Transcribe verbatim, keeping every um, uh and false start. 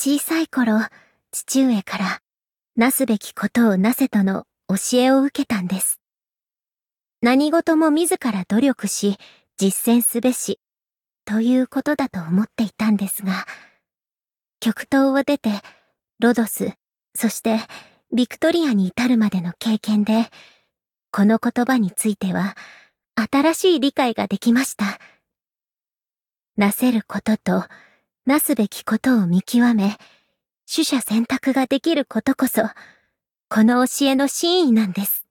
小さい頃、父上から、なすべきことをなせとの教えを受けたんです。何事も自ら努力し、実践すべし、ということだと思っていたんですが、極東を出て、ロドス、そしてビクトリアに至るまでの経験で、この言葉については、新しい理解ができました。なせることと、なすべきことを見極め、取捨選択ができることこそ、この教えの真意なんです。